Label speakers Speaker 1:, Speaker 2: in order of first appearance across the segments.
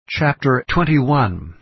Speaker 1: Chapter 21.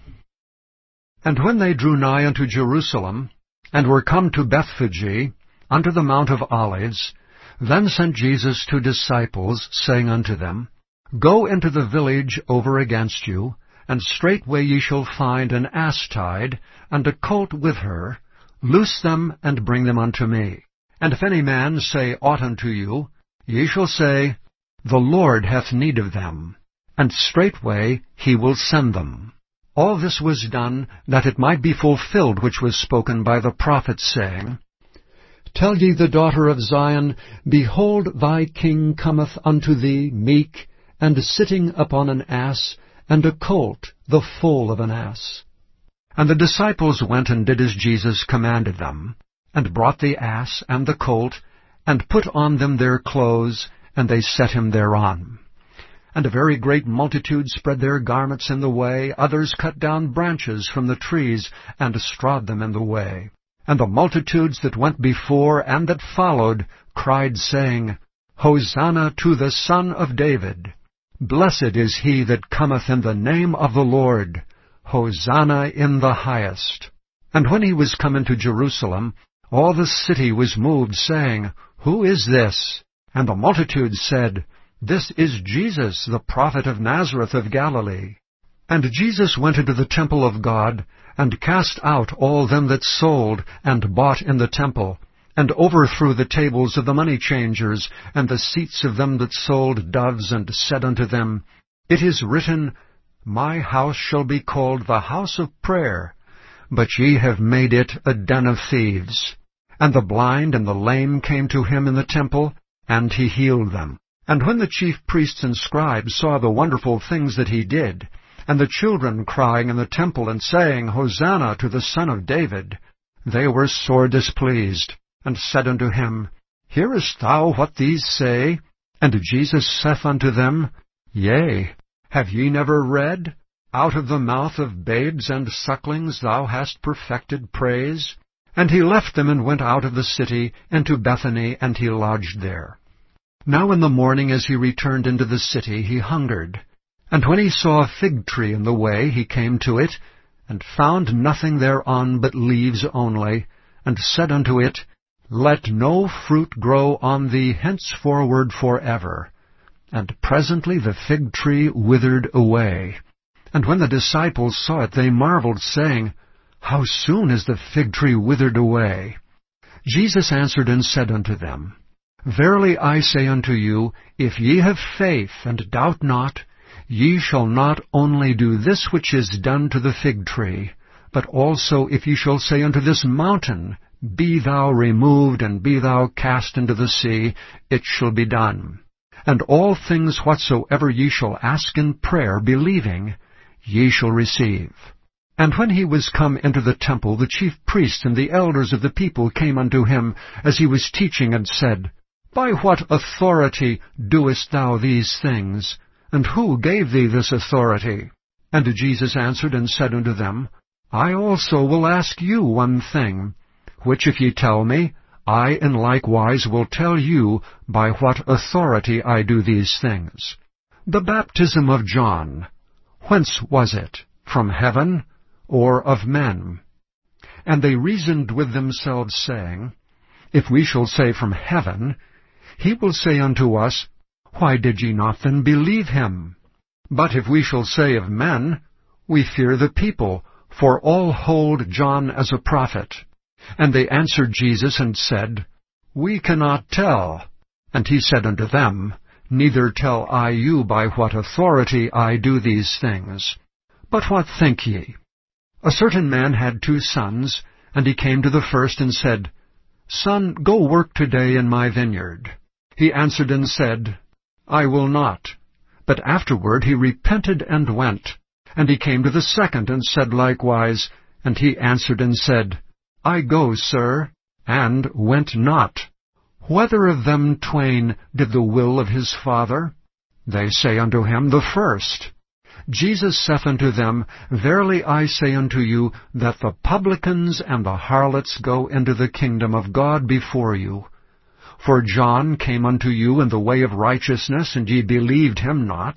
Speaker 1: And when they drew nigh unto Jerusalem, and were come to Bethphage, unto the Mount of Olives, then sent Jesus 2 disciples, saying unto them, Go into the village over against you, and straightway ye shall find an ass tied, and a colt with her. Loose them, and bring them unto me. And if any man say aught unto you, ye shall say, The Lord hath need of them, and straightway he will send them. All this was done, that it might be fulfilled which was spoken by the prophet, saying, Tell ye the daughter of Zion, Behold, thy king cometh unto thee meek, and sitting upon an ass, and a colt, the foal of an ass. And the disciples went and did as Jesus commanded them, and brought the ass and the colt, and put on them their clothes, and they set him thereon. And a very great multitude spread their garments in the way, others cut down branches from the trees, and strawed them in the way. And the multitudes that went before and that followed cried, saying, Hosanna to the Son of David! Blessed is he that cometh in the name of the Lord! Hosanna in the highest! And when he was come into Jerusalem, all the city was moved, saying, Who is this? And the multitude said, This is Jesus, the prophet of Nazareth of Galilee. And Jesus went into the temple of God, and cast out all them that sold and bought in the temple, and overthrew the tables of the money changers, and the seats of them that sold doves, and said unto them, It is written, My house shall be called the house of prayer, but ye have made it a den of thieves. And the blind and the lame came to him in the temple, and he healed them. And when the chief priests and scribes saw the wonderful things that he did, and the children crying in the temple and saying, Hosanna to the Son of David, they were sore displeased, and said unto him, Hearest thou what these say? And Jesus saith unto them, Yea, have ye never read, Out of the mouth of babes and sucklings thou hast perfected praise? And he left them, and went out of the city into Bethany, and he lodged there. Now in the morning, as he returned into the city, he hungered. And when he saw a fig tree in the way, he came to it, and found nothing thereon but leaves only, and said unto it, Let no fruit grow on thee henceforward forever. And presently the fig tree withered away. And when the disciples saw it, they marveled, saying, How soon is the fig tree withered away? Jesus answered and said unto them, Verily I say unto you, if ye have faith, and doubt not, ye shall not only do this which is done to the fig tree, but also if ye shall say unto this mountain, Be thou removed, and be thou cast into the sea, it shall be done. And all things whatsoever ye shall ask in prayer, believing, ye shall receive. And when he was come into the temple, the chief priests and the elders of the people came unto him, as he was teaching, and said, By what authority doest thou these things? And who gave thee this authority? And Jesus answered and said unto them, I also will ask you one thing, which if ye tell me, I in like wise will tell you by what authority I do these things. The baptism of John, whence was it? From heaven, or of men? And they reasoned with themselves, saying, If we shall say from heaven, he will say unto us, Why did ye not then believe him? But if we shall say of men, we fear the people, for all hold John as a prophet. And they answered Jesus and said, We cannot tell. And he said unto them, Neither tell I you by what authority I do these things. But what think ye? A certain man had 2 sons, and he came to the first and said, Son, go work today in my vineyard. He answered and said, I will not. But afterward he repented and went. And he came to the second and said likewise, and he answered and said, I go, sir, and went not. Whether of them twain did the will of his father? They say unto him, The first. Jesus saith unto them, Verily I say unto you, that the publicans and the harlots go into the kingdom of God before you. For John came unto you in the way of righteousness, and ye believed him not.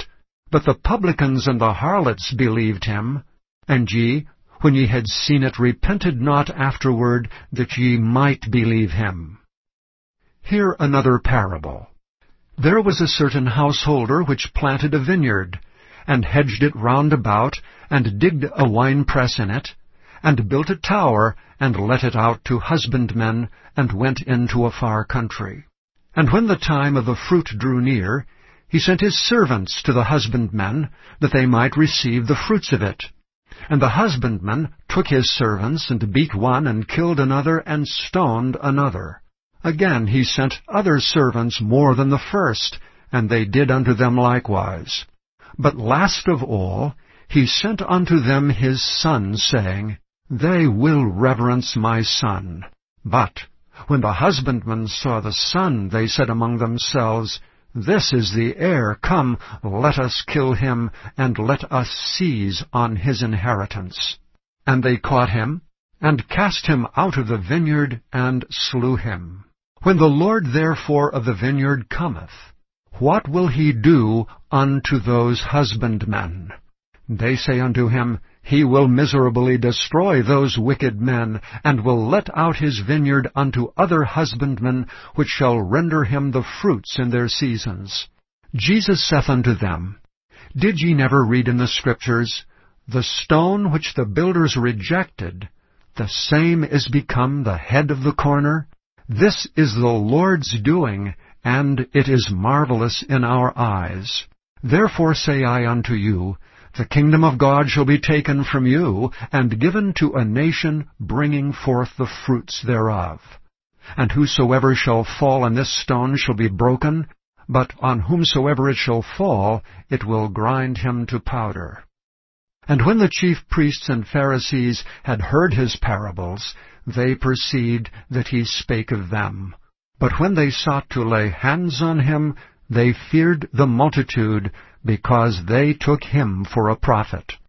Speaker 1: But the publicans and the harlots believed him. And ye, when ye had seen it, repented not afterward, that ye might believe him. Hear another parable. There was a certain householder which planted a vineyard, and hedged it round about, and digged a winepress in it, and built a tower, and let it out to husbandmen, and went into a far country. And when the time of the fruit drew near, he sent his servants to the husbandmen, that they might receive the fruits of it. And the husbandman took his servants, and beat one, and killed another, and stoned another. Again he sent other servants more than the first, and they did unto them likewise. But last of all, he sent unto them his son, saying, They will reverence my son. But when the husbandmen saw the son, they said among themselves, This is the heir. Come, let us kill him, and let us seize on his inheritance. And they caught him, and cast him out of the vineyard, and slew him. When the Lord therefore of the vineyard cometh, what will he do unto those husbandmen? They say unto him, He will miserably destroy those wicked men, and will let out his vineyard unto other husbandmen, which shall render him the fruits in their seasons. Jesus saith unto them, Did ye never read in the Scriptures, The stone which the builders rejected, the same is become the head of the corner? This is the Lord's doing, and it is marvelous in our eyes. Therefore say I unto you, The kingdom of God shall be taken from you, and given to a nation bringing forth the fruits thereof. And whosoever shall fall on this stone shall be broken, but on whomsoever it shall fall, it will grind him to powder. And when the chief priests and Pharisees had heard his parables, they perceived that he spake of them. But when they sought to lay hands on him, they feared the multitude, because they took him for a prophet.